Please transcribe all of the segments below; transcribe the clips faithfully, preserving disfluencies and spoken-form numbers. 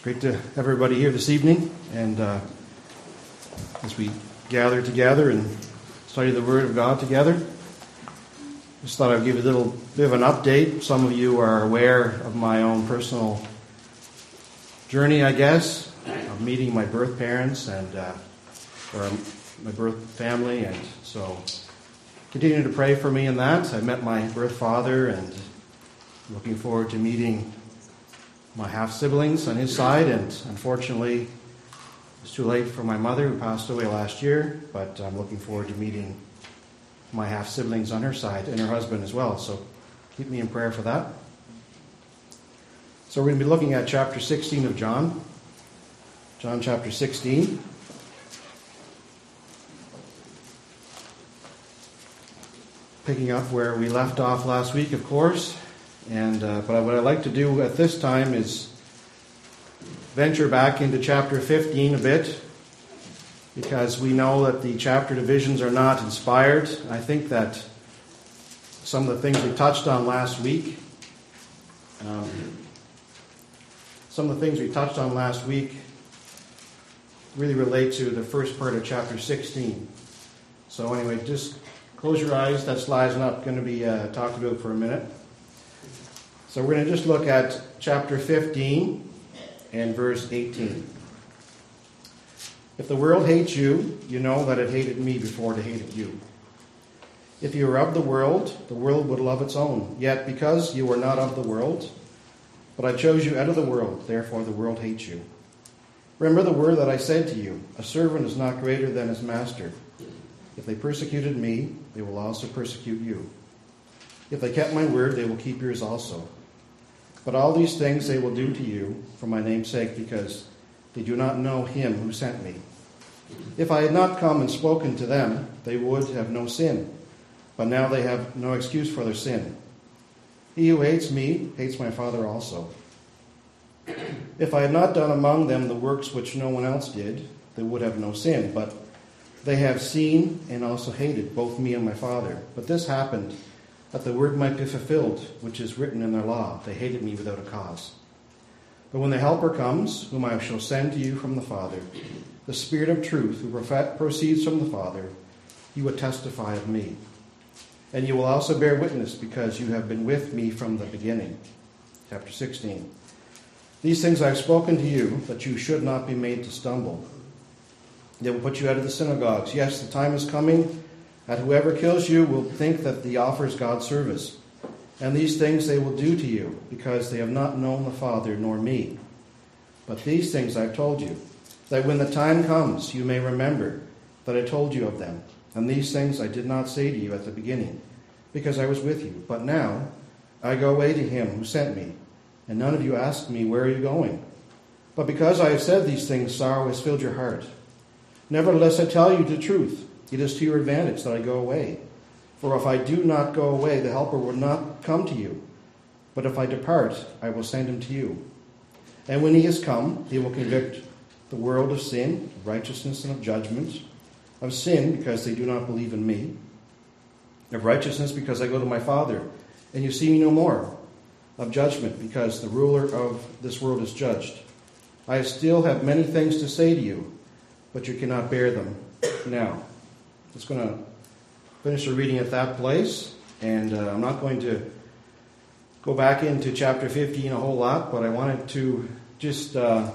Great to have everybody here this evening, and uh, as we gather together and study the Word of God together, just thought I'd give you a little bit of an update. Some of you are aware of my own personal journey, I guess, of meeting my birth parents and uh, or my birth family, and so continue to pray for me in that. I met my birth father, and looking forward to meeting my half-siblings on his side, and unfortunately it's too late for my mother, who passed away last year, but I'm looking forward to meeting my half-siblings on her side and her husband as well, so keep me in prayer for that. So we're going to be looking at chapter sixteen of John, John chapter sixteen. Picking up where we left off last week, of course. And uh, but what I'd like to do at this time is venture back into chapter fifteen a bit, because we know that the chapter divisions are not inspired. I think that some of the things we touched on last week, um, some of the things we touched on last week really relate to the first part of chapter sixteen. So anyway, just close your eyes. That slide's not going to be uh, talked about for a minute. So we're going to just look at chapter fifteen and verse eighteen. If the world hates you, you know that it hated me before it hated you. If you were of the world, the world would love its own. Yet because you were not of the world, but I chose you out of the world, therefore the world hates you. Remember the word that I said to you, a servant is not greater than his master. If they persecuted me, they will also persecute you. If they kept my word, they will keep yours also. But all these things they will do to you for my name's sake, because they do not know him who sent me. If I had not come and spoken to them, they would have no sin. But now they have no excuse for their sin. He who hates me hates my Father also. If I had not done among them the works which no one else did, they would have no sin. But they have seen and also hated both me and my Father. But this happened that the word might be fulfilled, which is written in their law. They hated me without a cause. But when the Helper comes, whom I shall send to you from the Father, the Spirit of truth, who proceeds from the Father, you will testify of me. And you will also bear witness, because you have been with me from the beginning. Chapter sixteen. These things I have spoken to you, that you should not be made to stumble. They will put you out of the synagogues. Yes, the time is coming, that whoever kills you will think that he offers God service. And these things they will do to you, because they have not known the Father nor me. But these things I have told you, that when the time comes you may remember that I told you of them. And these things I did not say to you at the beginning, because I was with you. But now I go away to him who sent me, and none of you ask me, where are you going? But because I have said these things, sorrow has filled your heart. Nevertheless, I tell you the truth. It is to your advantage that I go away. For if I do not go away, the Helper will not come to you. But if I depart, I will send him to you. And when he has come, he will convict the world of sin, of righteousness, and of judgment. Of sin, because they do not believe in me. Of righteousness, because I go to my Father, and you see me no more. Of judgment, because the ruler of this world is judged. I still have many things to say to you, but you cannot bear them now. Just going to finish the reading at that place, and uh, I'm not going to go back into chapter fifteen a whole lot, but I wanted to just uh,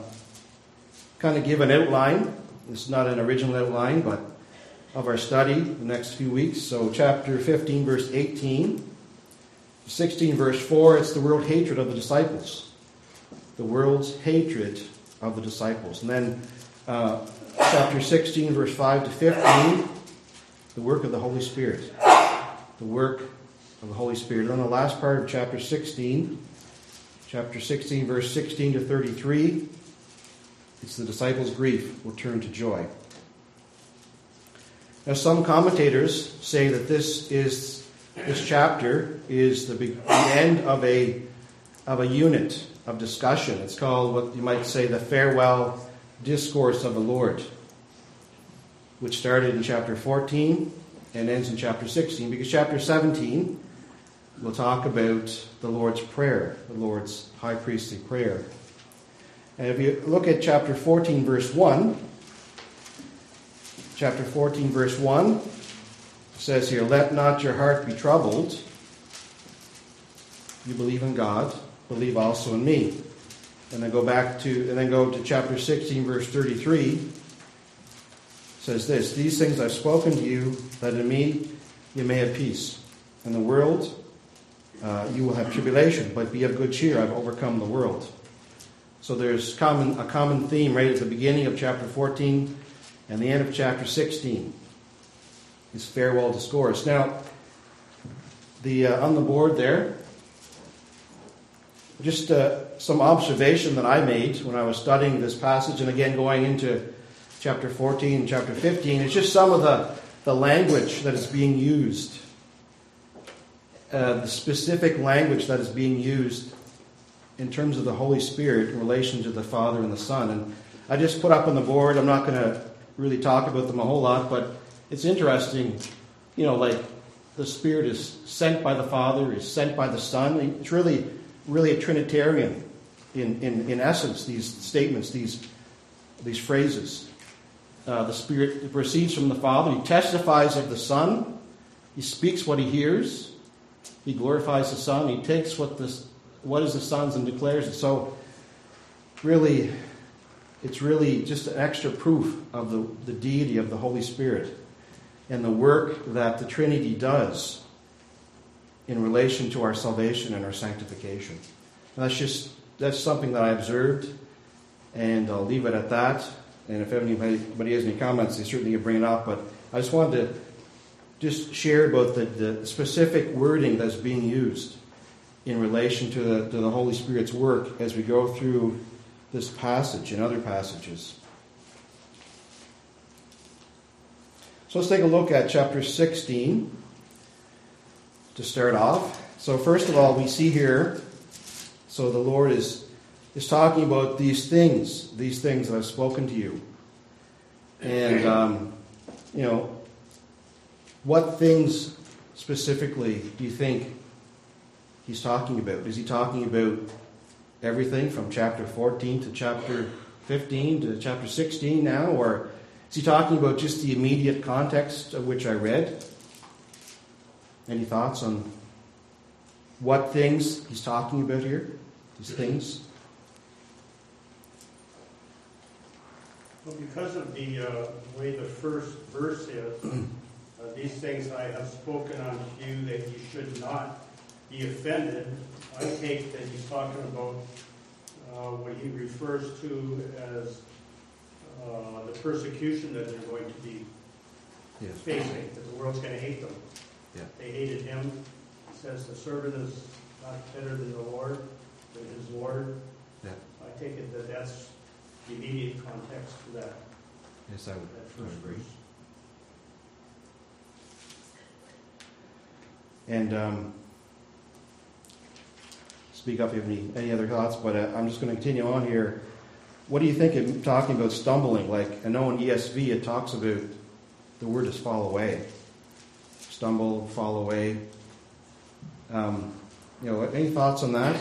kind of give an outline. It's not an original outline, but of our study the next few weeks. So chapter fifteen, verse eighteen, sixteen, verse four, it's the world hatred of the disciples. The world's hatred of the disciples. And then uh, chapter sixteen, verse five to fifteen, the work of the Holy Spirit. The work of the Holy Spirit. And then the last part of chapter sixteen, chapter sixteen, verse sixteen to thirty-three, it's the disciples' grief will turn to joy. Now, some commentators say that this is this chapter is the, big, the end of a of a unit of discussion. It's called what you might say the farewell discourse of the Lord, which started in chapter fourteen and ends in chapter sixteen, because chapter seventeen will talk about the Lord's Prayer, the Lord's high priestly prayer. And if you look at chapter fourteen, verse one, chapter fourteen, verse one, it says here, "Let not your heart be troubled. You believe in God, believe also in me." And then go back to, and then go to chapter sixteen, verse thirty-three. It says this, "These things I've spoken to you, that in me you may have peace. In the world uh, you will have tribulation, but be of good cheer. I've overcome the world." So there's common, a common theme right at the beginning of chapter fourteen and the end of chapter sixteen. His farewell discourse. Now, the uh, on the board there, just uh, some observation that I made when I was studying this passage, and again going into chapter fourteen and chapter fifteen, it's just some of the, the language that is being used. Uh, the specific language that is being used in terms of the Holy Spirit in relation to the Father and the Son. And I just put up on the board, I'm not going to really talk about them a whole lot, but it's interesting, you know, like the Spirit is sent by the Father, is sent by the Son. It's really, really a Trinitarian in, in, in essence, these statements, these, these phrases. Uh, the Spirit proceeds from the Father. He testifies of the Son. He speaks what he hears. He glorifies the Son. He takes what this what is the Son's and declares it. So really, it's really just an extra proof of the, the deity of the Holy Spirit and the work that the Trinity does in relation to our salvation and our sanctification. And that's just that's something that I observed, and I'll leave it at that. And if anybody has any comments, they certainly can bring it up. But I just wanted to just share about the, the specific wording that's being used in relation to the, to the Holy Spirit's work as we go through this passage and other passages. So let's take a look at chapter sixteen to start off. So first of all, we see here, so the Lord is, is talking about these things, these things that I've spoken to you. And, um, you know, what things specifically do you think he's talking about? Is he talking about everything from chapter fourteen to chapter fifteen to chapter sixteen now? Or is he talking about just the immediate context of which I read? Any thoughts on what things he's talking about here? These things? Well, because of the uh, way the first verse is, uh, these things I have spoken unto you that you should not be offended, I take that he's talking about uh, what he refers to as uh, the persecution that they're going to be Yes. facing, that the world's going to hate them. Yeah. They hated him. He says the servant is not better than the Lord, than his Lord. Yeah. I take it that that's the immediate context to that. Yes, I would, that I would first agree. verse. And um, speak up if you have any, any other thoughts, but uh, I'm just going to continue on here. What do you think of talking about stumbling? Like, I know in E S V it talks about the word is fall away. Stumble, fall away. Um, you know, any thoughts on that?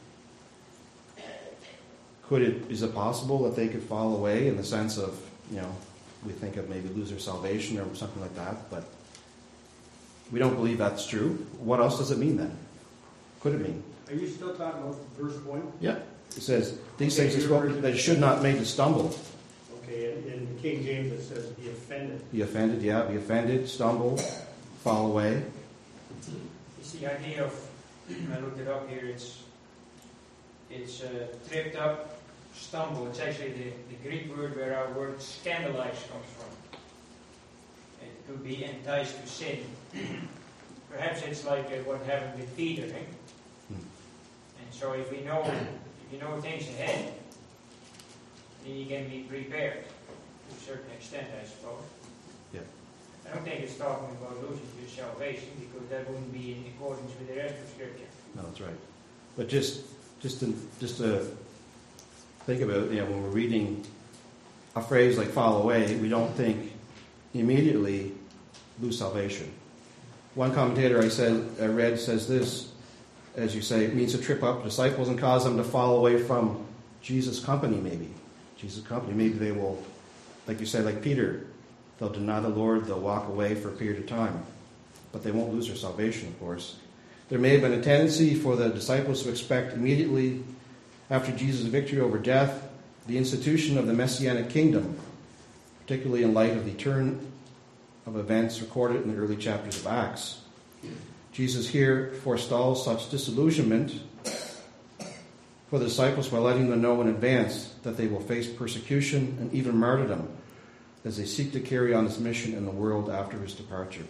Could it, is it possible that they could fall away in the sense of, you know, we think of maybe lose their salvation or something like that, but we don't believe that's true. What else does it mean then? Could it mean? Are you still talking about verse one? Yeah. It says, these Okay, things are you're- spoken that should not make to stumble. Okay, in, in King James it says be offended. Be offended, yeah, be offended, stumble, fall away. It's the idea of, I looked it up here, it's it's uh, tripped up, stumble. It's actually the, the Greek word where our word scandalize comes from. It could be enticed to sin. Perhaps it's like uh, what happened with Peter. Eh? Hmm. And so if we know, if you know things ahead, then you can be prepared to a certain extent, I suppose. Yeah. I don't think it's talking about losing your salvation, because that wouldn't be in accordance with the rest of Scripture. No, that's right. But just, just to, just to think about, you know, when we're reading a phrase like fall away, we don't think immediately lose salvation. One commentator I said, I read says this, as you say, it means to trip up disciples and cause them to fall away from Jesus' company, maybe. Jesus' company. Maybe they will, like you said, like Peter, they'll deny the Lord, they'll walk away for a period of time. But they won't lose their salvation, of course. There may have been a tendency for the disciples to expect immediately after Jesus' victory over death the institution of the Messianic kingdom, particularly in light of the turn of events recorded in the early chapters of Acts. Jesus here forestalls such disillusionment for the disciples by letting them know in advance that they will face persecution and even martyrdom as they seek to carry on his mission in the world after his departure.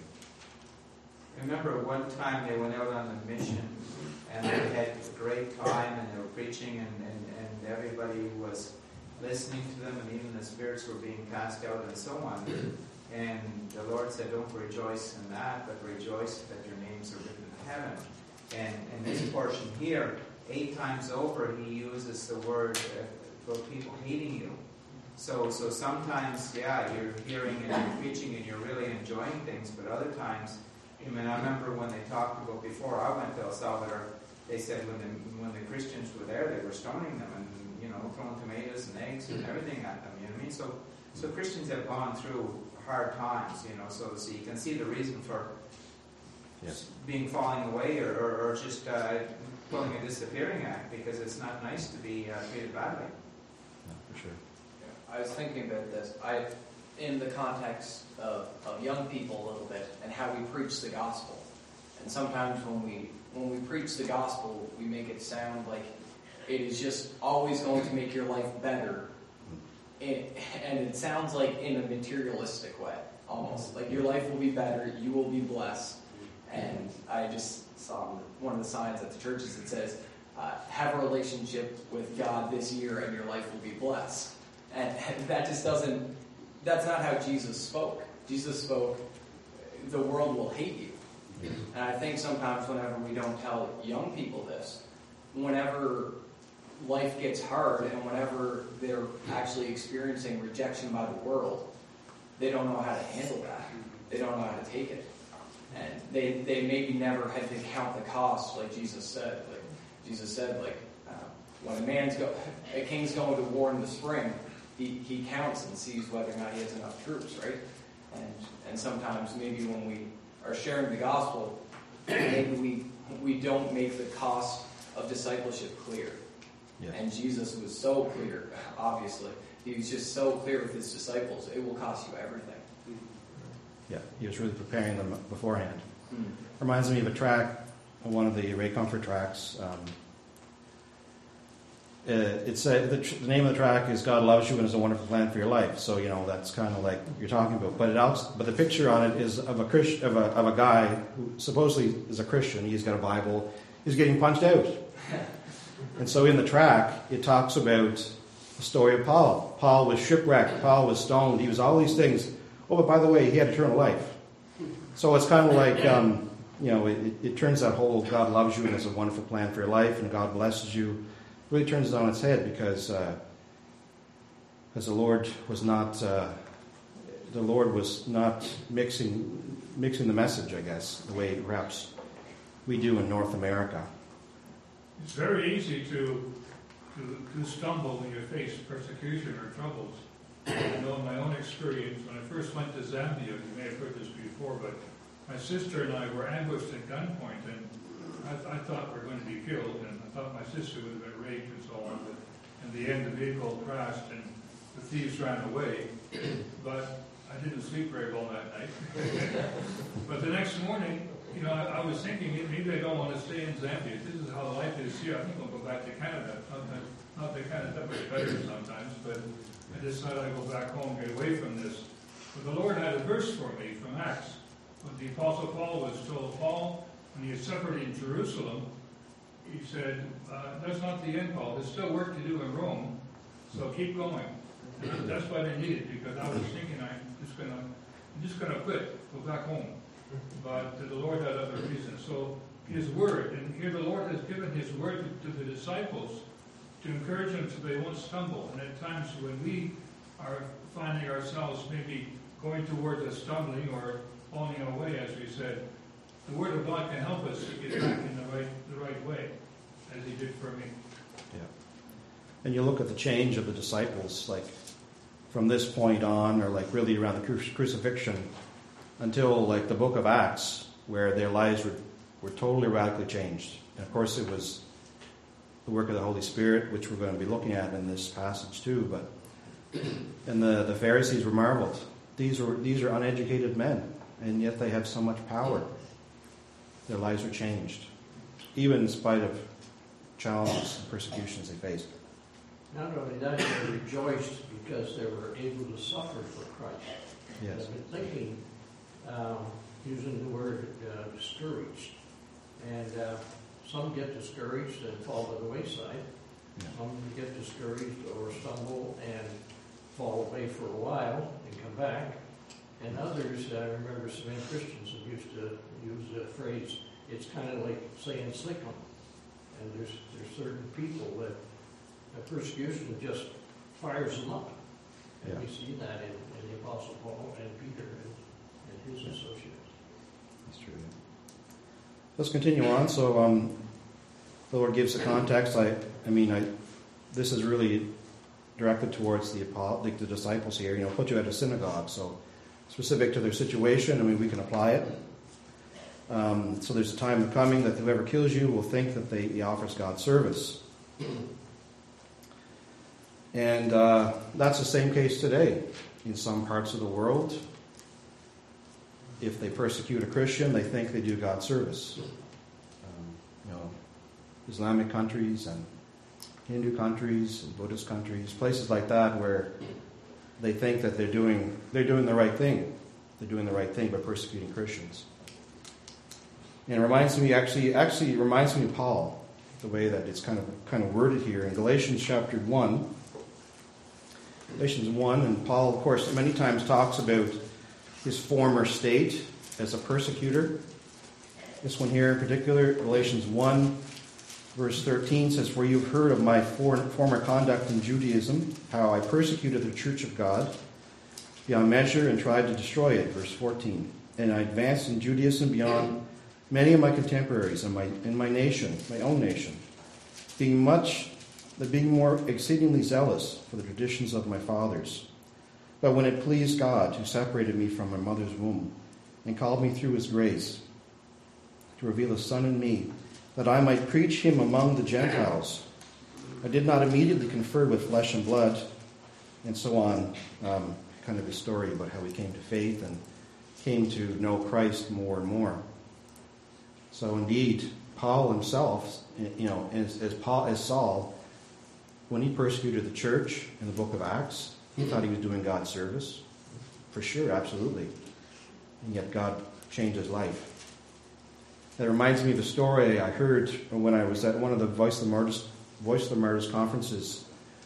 Remember one time they went out on a mission and they had a great time and they were preaching and, and, and everybody was listening to them and even the spirits were being cast out and so on. And the Lord said, don't rejoice in that, but rejoice that your names are written in heaven. And in this portion here, eight times over, he uses the word uh, about people hating you. So so sometimes, yeah, you're hearing and you're preaching and you're really enjoying things, but other times, I mean, I remember when they talked about before I went to El Salvador, they said when the when the Christians were there, they were stoning them and, you know, throwing tomatoes and eggs and everything at them, you know what I mean? So, so Christians have gone through hard times, you know, so, so you can see the reason for Yes. being falling away or, or, or just uh, pulling a disappearing act, because it's not nice to be uh, treated badly. No, for sure. Yeah, I was thinking about this. I, in the context of, of young people a little bit and how we preach the gospel. And sometimes when we when we preach the gospel, we make it sound like it is just always going to make your life better. It, and it sounds like in a materialistic way, almost. Like your life will be better, you will be blessed. And I just saw one of the signs at the churches that says, uh, have a relationship with God this year and your life will be blessed. And, and that just doesn't, that's not how Jesus spoke. Jesus spoke, the world will hate you. And I think sometimes whenever we don't tell young people this, whenever life gets hard and whenever they're actually experiencing rejection by the world, they don't know how to handle that. They don't know how to take it. And they, they maybe never had to count the cost, like Jesus said. Like Jesus said, like uh, when a man's go, a king's going to war in the spring, he, he counts and sees whether or not he has enough troops, right? And and sometimes maybe when we are sharing the gospel, maybe we we don't make the cost of discipleship clear. Yeah. And Jesus was so clear, obviously. He was just so clear with his disciples. It will cost you everything. Yeah, he was really preparing them beforehand. Mm. Reminds me of a track, one of the Ray Comfort tracks. Um, uh, it's a, the, tr- the name of the track is "God Loves You and Has a Wonderful Plan for Your Life." So you know that's kind of like you're talking about. But it also, but the picture on it is of a Christ, of a of a guy who supposedly is a Christian. He's got a Bible. He's getting punched out. And so in the track, it talks about the story of Paul. Paul was shipwrecked. Paul was stoned. He was all these things. Oh, but by the way, he had eternal life. So it's kind of like, um, you know, it, it turns that whole God loves you and has a wonderful plan for your life and God blesses you, really turns it on its head because uh, as the Lord was not, uh, the Lord was not mixing mixing the message, I guess, the way perhaps we do in North America. It's very easy to, to, to stumble when you face persecution or troubles. I know in my own experience, when I first went to Zambia, you may have heard this before, but my sister and I were ambushed at gunpoint, and I, th- I thought we were going to be killed, and I thought my sister would have been raped and so on, but in the end the vehicle crashed and the thieves ran away, but I didn't sleep very well that night. But the next morning, you know, I, I was thinking maybe I don't want to stay in Zambia. This is how life is here. I think I'll go back to Canada. Not that, not that Canada was better sometimes, but I decided I'd go back home, get away from this. But the Lord had a verse for me from Acts. When the Apostle Paul was told, Paul, when he had suffered in Jerusalem, he said, uh, that's not the end, Paul. There's still work to do in Rome, so keep going. And that's what I needed, because I was thinking I'm just gonna, I'm just gonna quit, go back home. But the Lord had other reasons. So His word, and here the Lord has given His word to, to the disciples to encourage them so they won't stumble. And at times when we are finding ourselves maybe going towards a stumbling or falling away, as we said, the Word of God can help us to get back in the right the right way, as He did for me. Yeah. And you look at the change of the disciples, like from this point on, or like really around the cru- crucifixion, until like the book of Acts, where their lives were, were totally radically changed. And of course it was the work of the Holy Spirit, which we're going to be looking at in this passage too. But and the, the Pharisees were marveled. These are these are uneducated men, and yet they have so much power. Their lives are changed, even in spite of challenges and persecutions they faced. Not only that, they rejoiced because they were able to suffer for Christ. Yes. I've been thinking, um, using the word uh, discouraged. And uh, some get discouraged and fall to the wayside. Yeah. Some get discouraged or stumble and fall away for a while and come back. And others, I remember some Christians that used to use the phrase, it's kind of like saying sick 'em. And there's, there's certain people that the persecution just fires them up. And Yeah. we see that in, in the Apostle Paul and Peter and, and his associates. That's true. Yeah. Let's continue on. So, um, the Lord gives the context. I, I mean, I, this is really directed towards the, the the disciples here. You know, put you at a synagogue. So, specific to their situation. I mean, we can apply it. Um, so, there's a time coming that whoever kills you will think that they, he offers God service. And uh, that's the same case today in some parts of the world. If they persecute a Christian, they think they do God service. Um, you know, Islamic countries and Hindu countries and Buddhist countries, places like that where they think that they're doing they're doing the right thing. They're doing the right thing by persecuting Christians. And it reminds me actually actually it reminds me of Paul, the way that it's kind of kind of worded here in Galatians chapter one. Galatians one, and Paul, of course, many times talks about his former state as a persecutor. This one here in particular, Galatians one, verse thirteen, says, "For you've heard of my former conduct in Judaism, how I persecuted the church of God beyond measure and tried to destroy it." Verse fourteen, "And I advanced in Judaism beyond many of my contemporaries in my, in my nation, my own nation, being much being more exceedingly zealous for the traditions of my fathers. But when it pleased God, who separated me from my mother's womb, and called me through his grace, to reveal a Son in me, that I might preach him among the Gentiles, I did not immediately confer with flesh and blood," and so on, um, kind of a story about how he came to faith and came to know Christ more and more. So indeed, Paul himself, you know, as, as Paul, as Saul, when he persecuted the church in the book of Acts, he thought he was doing God's service. For sure, absolutely. And yet God changed his life. That reminds me of a story I heard when I was at one of the Voice of the Martyrs, Voice of the Martyrs conferences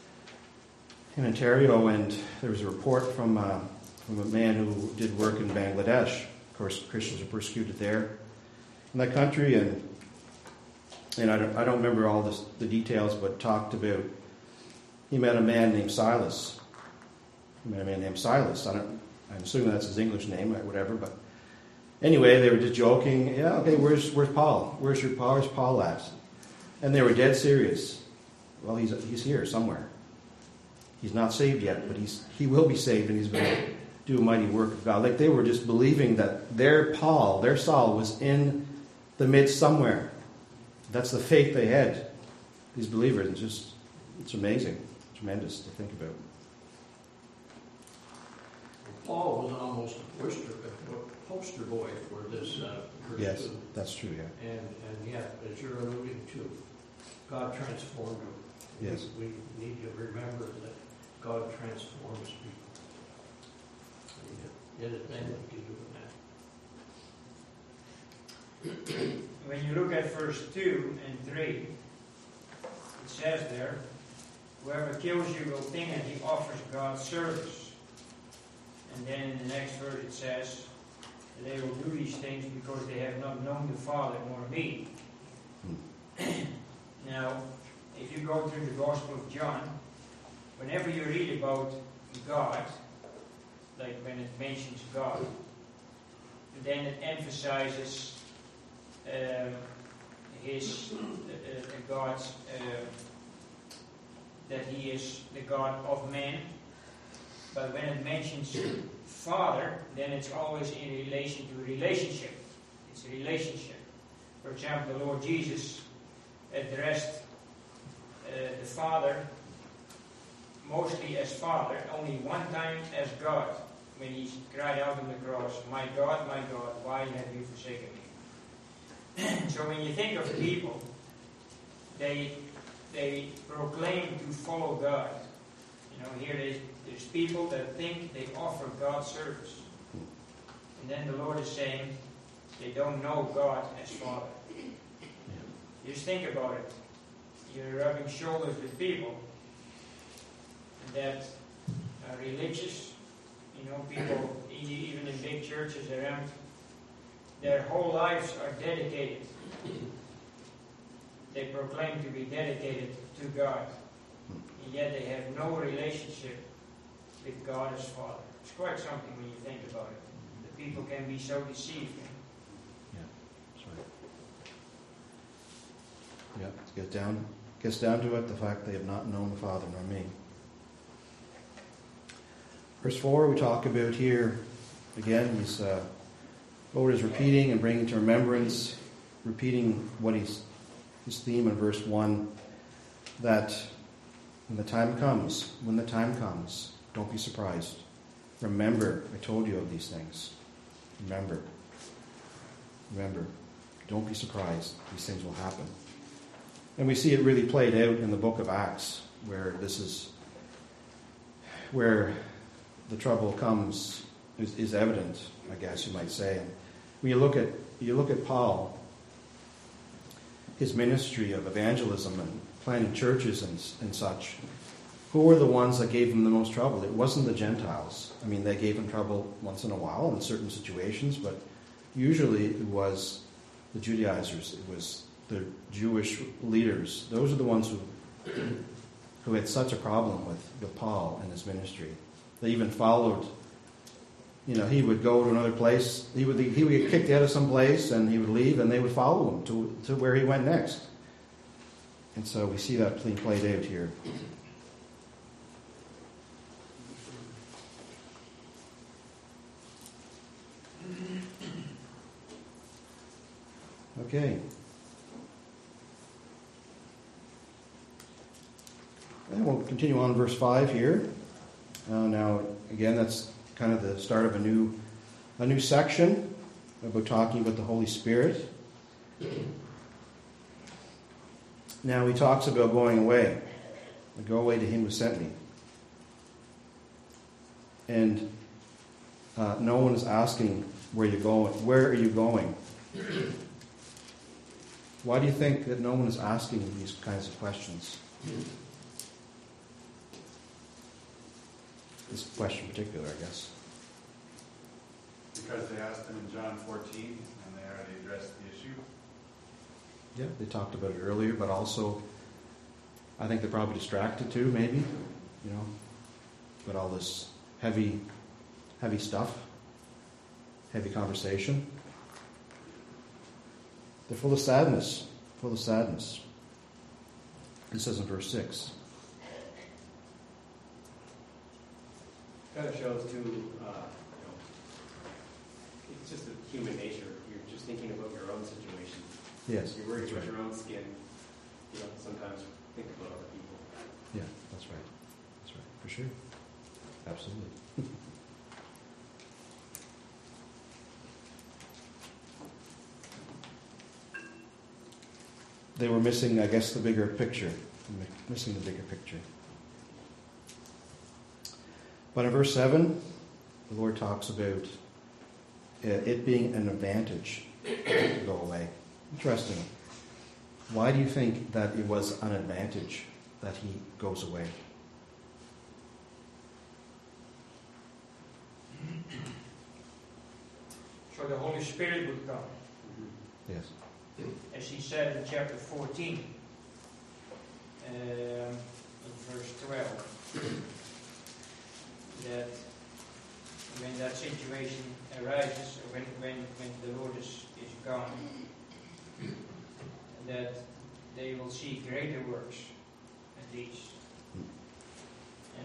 in Ontario, and there was a report from, uh, from a man who did work in Bangladesh. Of course, Christians are persecuted there in that country, and and I don't, I don't remember all this, the details, but talked about he met a man named Silas. He met a man named Silas. I don't, I'm assuming that's his English name, or whatever. But anyway, they were just joking. Yeah, okay, where's where's Paul? Where's your Paul? Where's Paul at? And they were dead serious. Well, he's he's here somewhere. He's not saved yet, but he's he will be saved, and he's going to do a mighty work of God. Like they were just believing that their Paul, their Saul, was in the midst somewhere. That's the faith they had. These believers, it's just it's amazing. Tremendous to think about. Paul was almost a poster, a poster boy for this uh, Yes, person. that's true, yeah. And, and yeah, as you're alluding to, God transformed him. Yes. We, we need to remember that God transforms people. And anything we can do with that. When you look at verse two and three, it says there, "Whoever kills you will think that he offers God service." And then in the next verse it says, "They will do these things because they have not known the Father nor me." Now, if you go through the Gospel of John, whenever you read about God, like when it mentions God, then it emphasizes uh, his uh, uh, God's uh, that he is the God of man. But when it mentions Father, then it's always in relation to relationship. It's a relationship. For example, the Lord Jesus addressed uh, the Father mostly as Father, only one time as God, when he cried out on the cross, "My God, my God, why have you forsaken me?" So when you think of people, they they proclaim to follow God. You know, here there's, there's people that think they offer God service. And then the Lord is saying they don't know God as Father. Just think about it. You're rubbing shoulders with people that are religious, you know, people even in big churches around, their whole lives are dedicated. They proclaim to be dedicated to God, and yet they have no relationship with God as Father. It's quite something when you think about it. The people can be so deceived. Yeah, that's right. Yeah, it gets down, gets down to it, the fact they have not known the Father nor me. Verse four, we talk about here, again, he's, uh, Lord is repeating and bringing to remembrance, repeating what he's, his theme in verse one, that when the time comes, when the time comes, don't be surprised. Remember, I told you of these things. Remember. Remember. Don't be surprised. These things will happen. And we see it really played out in the book of Acts, where this is, where the trouble comes, is, is evident, I guess you might say. And when you look at, you look at Paul, his ministry of evangelism and planting churches and, and such, who were the ones that gave him the most trouble? It wasn't the Gentiles. I mean, they gave him trouble once in a while in certain situations, but usually it was the Judaizers. It was the Jewish leaders. Those are the ones who who had such a problem with, with Paul and his ministry. They even followed, you know, he would go to another place. He would he would get kicked out of some place, and he would leave, and they would follow him to, to where he went next. And so we see that being played out here. Okay. And we'll continue on in verse five here. Uh, now, again, that's kind of the start of a new, a new section about talking about the Holy Spirit. Now, he talks about going away. Go away to him who sent me. And uh, no one is asking where you're going. Where are you going? Why do you think that no one is asking these kinds of questions? This question in particular, I guess. Because they asked him in John fourteen, and they already addressed the issue. Yeah, they talked about it earlier, but also, I think they're probably distracted too, maybe, you know, with all this heavy, heavy stuff, heavy conversation. They're full of sadness, full of sadness. It says in verse six. Kind of shows too, uh, you know, it's just a human nature. You're just thinking about your own situation. Yes, You're worried that's about right. your own skin. You know, sometimes think about other people. Yeah, that's right. That's right, for sure. Absolutely. They were missing, I guess, the bigger picture. Missing the bigger picture. But in verse seven, the Lord talks about it being an advantage to go away. Interesting. Why do you think that it was an advantage that he goes away? So the Holy Spirit would come. Yes. As he said in chapter fourteen, um, in verse twelve, that when that situation arises, or when, when, when the Lord is, is gone, that they will see greater works than these.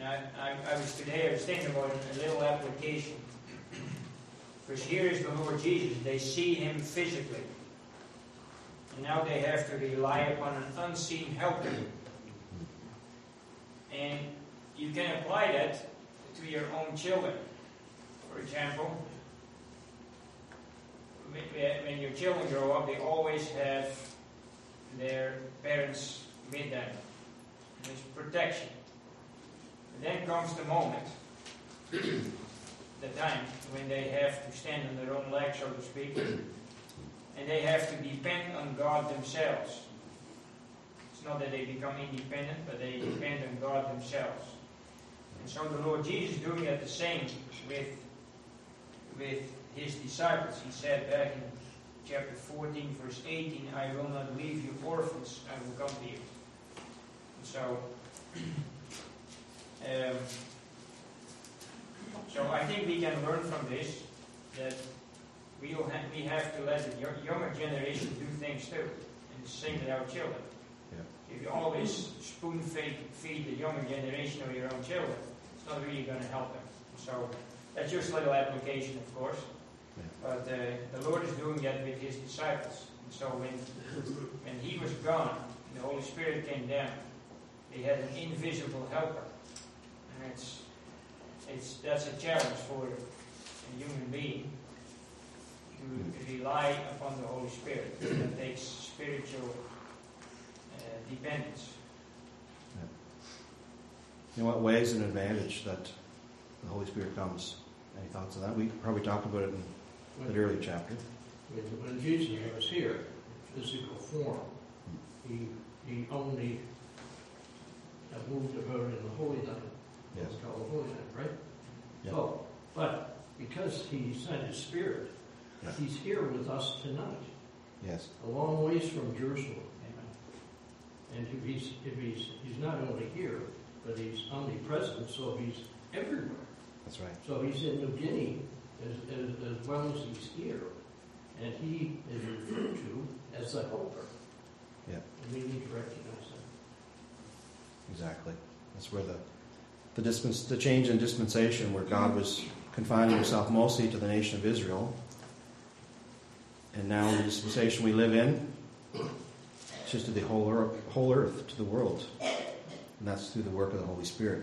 I, I, I was today, I was thinking about a little application. Because here is the Lord Jesus. They see Him physically. And now they have to rely upon an unseen helper. And you can apply that to your own children. For example, when your children grow up, they always have their parents with them. There's protection. And then comes the moment, the time, when they have to stand on their own legs, so to speak, and they have to depend on God themselves. It's not that they become independent, but they depend on God themselves. And so the Lord Jesus is doing that the same with, with His disciples. He said back in chapter fourteen, verse eighteen, I will not leave you orphans, I will come to you. And so, um, so I think we can learn from this that we will have, we have to let the younger generation do things too, and the same with our children. Yeah. If you always spoon feed, feed the younger generation or your own children, it's not really going to help them. So that's just a little application, of course. Yeah. But uh, the Lord is doing that with His disciples. And so when when He was gone, the Holy Spirit came down. They had an invisible helper, and it's it's that's a challenge for a human being to rely upon the Holy Spirit. That takes spiritual uh, dependence. Yeah. In what way is an advantage that the Holy Spirit comes? Any thoughts on that? We probably talked about it in when, the earlier chapter. When, when Jesus was here, in physical form, he he only uh, moved about in the Holy Land. Yes. It's called the Holy Land, right? Yeah. So, but because He sent His Spirit, yeah. He's here with us tonight. Yes. A long ways from Jerusalem. Amen. And if he's if he's he's not only here, but He's omnipresent, so He's everywhere. That's right. So He's in New Guinea as, as, as well as He's here. And He is referred to as the helper. Yeah. And we need to recognize that. Exactly. That's where the the, dispens, the change in dispensation, where God was confining Himself mostly to the nation of Israel, and now in the dispensation we live in, it's just to the whole earth, whole earth, to the world. And that's through the work of the Holy Spirit.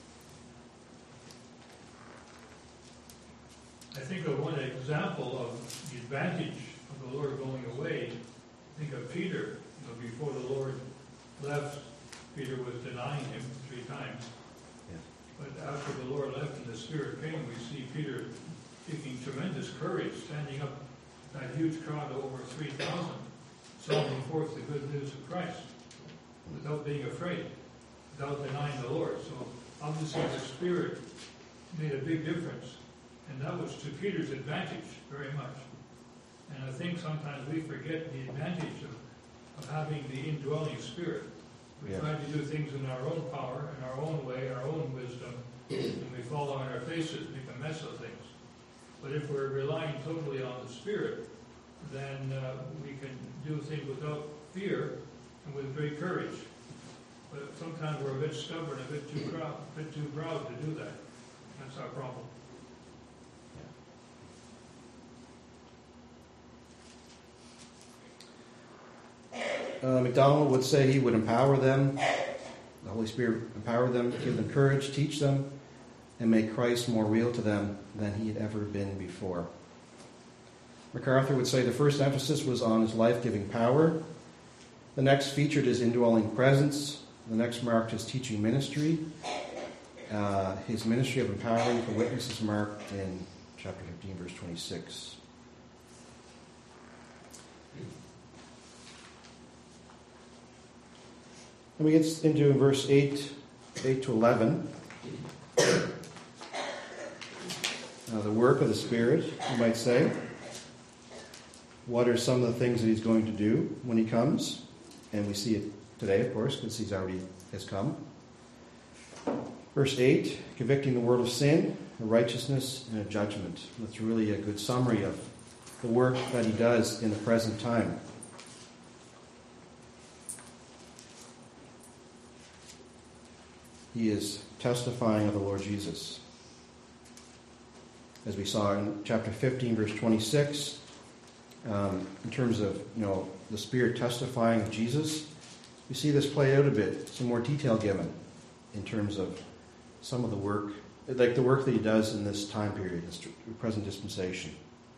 I think of one example of the advantage of the Lord going away. Think of Peter. You know, before the Lord left, Peter was denying Him three times. Yes. But after the Lord left and the Spirit came, we see Peter taking tremendous courage, standing up that huge crowd of over three thousand, sounding forth the good news of Christ without being afraid, without denying the Lord. So obviously the Spirit made a big difference. And that was to Peter's advantage very much. And I think sometimes we forget the advantage of, of having the indwelling Spirit. We yeah. try to do things in our own power, in our own way, our own wisdom, and we fall on our faces, make a mess of things. But if we're relying totally on the Spirit, then uh, we can do things without fear and with great courage. But sometimes we're a bit stubborn, a bit too proud, a bit too proud to do that. That's our problem. Uh, MacDonald would say he would empower them, the Holy Spirit empower them, give them courage, teach them, and make Christ more real to them than He had ever been before. MacArthur would say the first emphasis was on His life-giving power. The next featured His indwelling presence. The next marked His teaching ministry. Uh, his ministry of empowering for witnesses marked in chapter fifteen, verse twenty-six. And we get into verse eight, eight to eleven. Uh, the work of the Spirit, you might say. What are some of the things that He's going to do when He comes? And we see it today, of course, because He's already has come. Verse eight, convicting the world of sin, of righteousness, and of judgment. That's really a good summary of the work that He does in the present time. he is testifying of the Lord Jesus. As we saw in chapter fifteen, verse twenty-six, um, in terms of, you know, the Spirit testifying of Jesus, we see this play out a bit, some more detail given in terms of some of the work, like the work that he does in this time period, this present dispensation.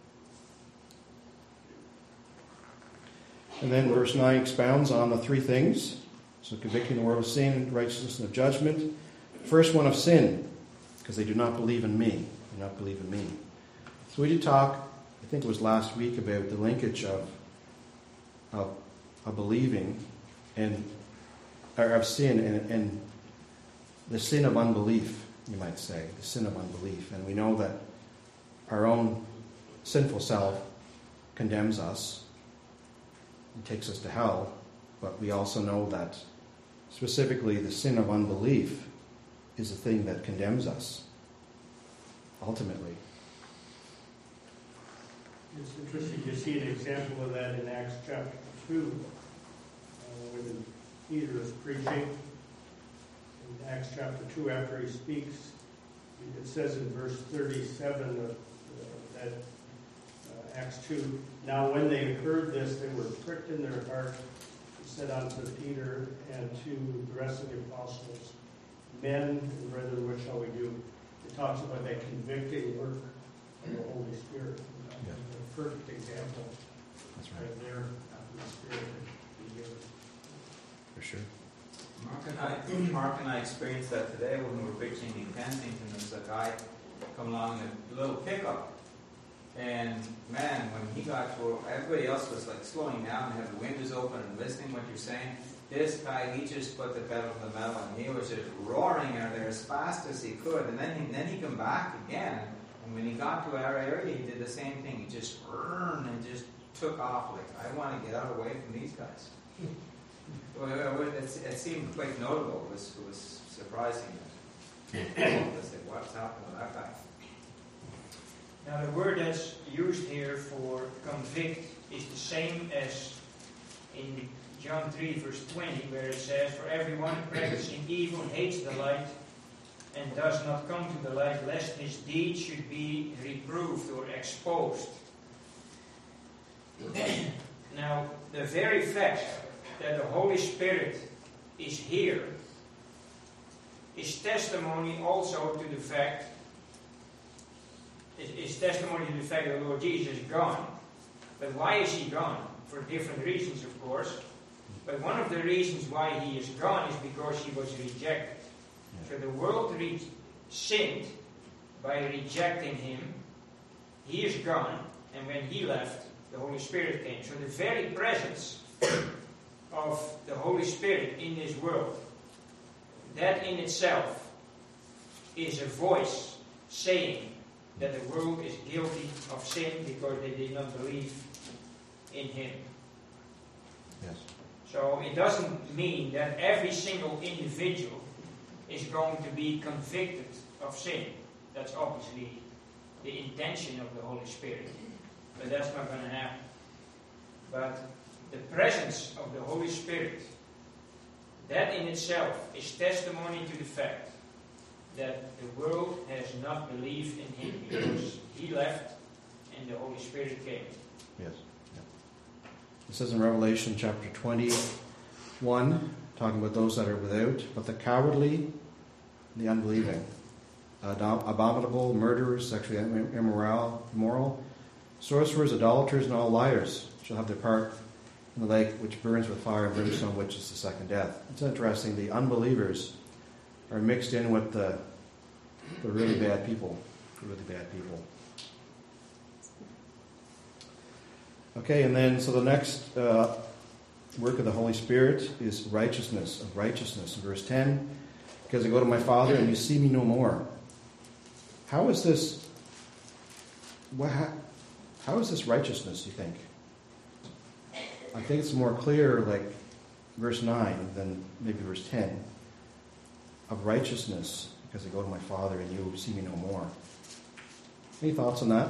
And then verse nine expounds on the three things. So convicting the world of sin, righteousness, and of judgment. First one of sin, because they do not believe in me. They do not believe in me. So we did talk, I think it was last week, about the linkage of, of, of believing and or of sin and, and the sin of unbelief, you might say, the sin of unbelief. And we know that our own sinful self condemns us and takes us to hell, but we also know that specifically the sin of unbelief is the thing that condemns us, ultimately. It's interesting, you see an example of that in Acts chapter two, uh, when Peter is preaching. In Acts chapter two, after he speaks, it says in verse thirty-seven of uh, that uh, Acts two, now when they heard this, they were pricked in their heart, and said unto Peter and to the rest of the apostles, men and brethren, what shall we do? It talks about that convicting work of the Holy Spirit. Yeah. A perfect example. That's right. Right there, after the Spirit is given. For sure. Mark and I, Mark and I experienced that today when we were preaching in Kensington. There was a guy come along in a little pickup, and man, when he got to, everybody else was like slowing down, and had the windows open and listening what you're saying. This guy, he just put the pedal to the metal, and he was just roaring out there as fast as he could. And then, he, then he come back again, and when he got to our area, he did the same thing. He just burned and just took off like, I want to get out away from these guys. It, it seemed quite notable. It was, it was surprising. I said, what's happened to that guy? Now the word that's used here for convict is the same as in John three verse twenty, where it says, for everyone practicing evil hates the light and does not come to the light, lest his deeds should be reproved or exposed. Now, the very fact that the Holy Spirit is here is testimony also to the fact, is, is testimony to the fact that the Lord Jesus is gone. But why is he gone? For different reasons, of course. But one of the reasons why he is gone is because he was rejected. So the world re- sinned by rejecting him. He is gone, and when he left, the Holy Spirit came. So the very presence of the Holy Spirit in this world, that in itself is a voice saying that the world is guilty of sin because they did not believe in him. Yes. So it doesn't mean that every single individual is going to be convicted of sin. That's obviously the intention of the Holy Spirit. But that's not going to happen. But the presence of the Holy Spirit, that in itself is testimony to the fact that the world has not believed in him because he left and the Holy Spirit came. Yes. Yeah. It says in Revelation chapter twenty-one, talking about those that are without, but the cowardly, the unbelieving, adom- abominable, murderers, sexually immoral, immoral, sorcerers, idolaters, and all liars shall have their part in the lake which burns with fire and brimstone, which is the second death. It's interesting, the unbelievers are mixed in with the, the really bad people. The really bad people. Okay, and then, so the next uh, work of the Holy Spirit is righteousness, of righteousness. In verse ten, because I go to my Father and you see me no more. How is this, what, how is this righteousness, you think? I think it's more clear, like verse nine than maybe verse ten, of righteousness, because I go to my Father and you see me no more. Any thoughts on that?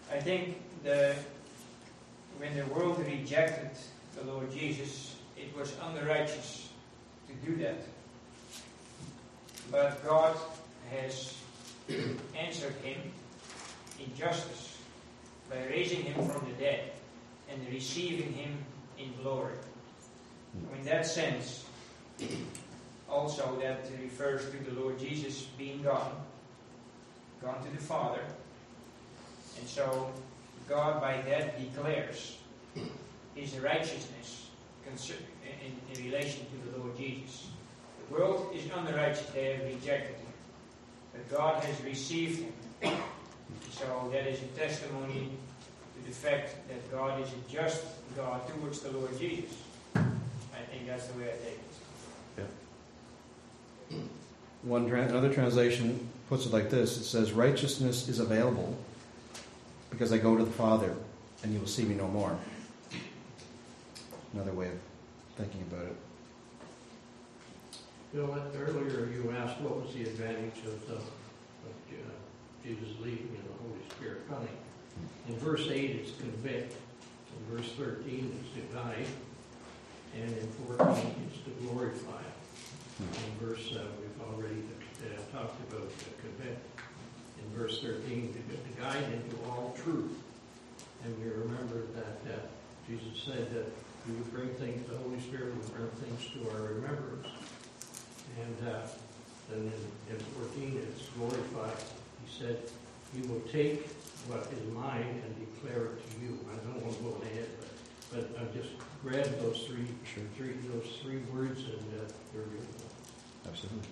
I think the when the world rejected the Lord Jesus, it was unrighteous to do that. But God has answered him in justice by raising him from the dead and receiving him in glory. So in that sense, also that refers to the Lord Jesus being gone, gone to the Father. And so God by that declares his righteousness in, in relation to the Lord Jesus. The world is unrighteous, they have rejected him. But God has received him. So that is a testimony to the fact that God is a just God towards the Lord Jesus. I think that's the way I take it. Yeah. One tra- another translation puts it like this. It says, righteousness is available because I go to the Father and you will see me no more. Another way of thinking about it. Bill, earlier you asked what was the advantage of, the, of uh, Jesus leaving and the Holy Spirit coming. In verse eight it's convict, in verse thirteen it's to guide, and in fourteen it's to glorify. In verse uh, we've already uh, talked about the convict. In verse thirteen, to, to guide into all truth. And we remember that uh, Jesus said that he would bring things, the Holy Spirit would bring things to our remembrance. And uh, then in, in fourteen, it's glorified. He said, he will take what is mine and declare it to you. I don't want to go ahead, but, but I just grabbed those three, Sure. three, those three words, and uh, they're beautiful. Absolutely.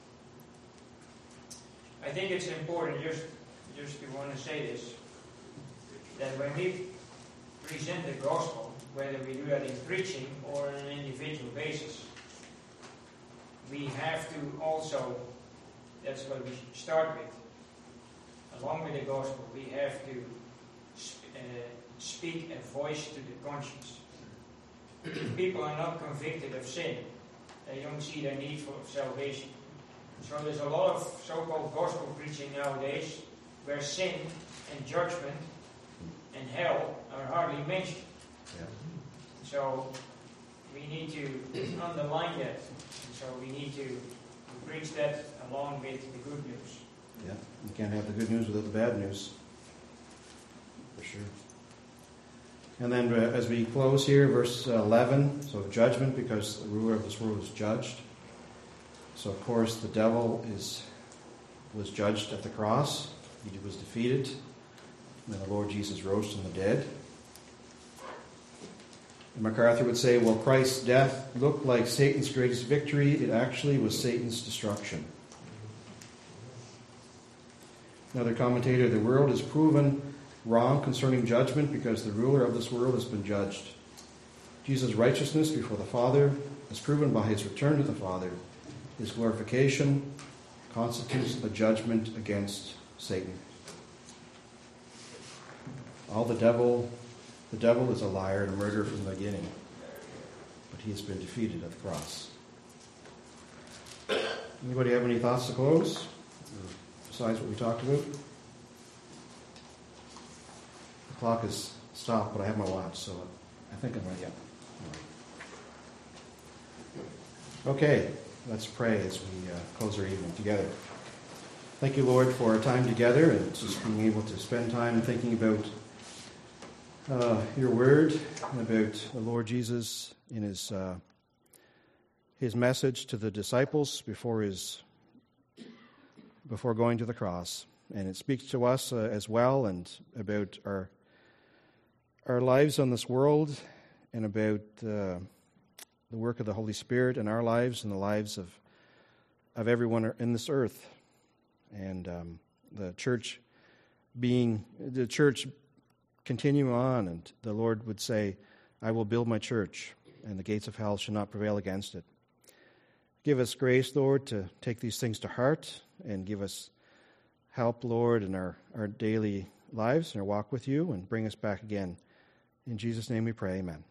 I think it's important, just, just to want to say this, that when we present the gospel, whether we do that in preaching or on an individual basis, we have to also, that's what we should start with, along with the gospel, we have to sp- uh, speak a voice to the conscience. If people are not convicted of sin, they don't see their need for salvation. So there's a lot of so-called gospel preaching nowadays where sin and judgment and hell are hardly mentioned. Yeah. So we need to underline that. And so we need to preach that along with the good news. Yeah, you can't have the good news without the bad news. For sure. And then uh, as we close here, verse eleven, so judgment, because the ruler of this world is judged. So of course the devil is was judged at the cross. He was defeated. And then the Lord Jesus rose from the dead. And MacArthur would say, well, Christ's death looked like Satan's greatest victory. It actually was Satan's destruction. Another commentator, the world is proven wrong concerning judgment because the ruler of this world has been judged. Jesus' righteousness before the Father is proven by his return to the Father. His glorification constitutes a judgment against Satan. All the devil, the devil is a liar and a murderer from the beginning, but he has been defeated at the cross. Anybody have any thoughts to close? Besides what we talked about? The clock is stopped, but I have my watch, so I think I'm ready. Yeah. Okay, let's pray as we uh, close our evening together. Thank you, Lord, for our time together and just being able to spend time thinking about uh, your word and about the Lord Jesus in his uh, his message to the disciples before his before going to the cross. And it speaks to us uh, as well, and about our our lives on this world, and about uh, the work of the Holy Spirit in our lives and the lives of of everyone in this earth. And um, the church being, the church continue on, and the Lord would say, I will build my church, and the gates of hell shall not prevail against it. Give us grace, Lord, to take these things to heart, and give us help, Lord, in our, our daily lives and our walk with you, and bring us back again. In Jesus' name we pray, amen.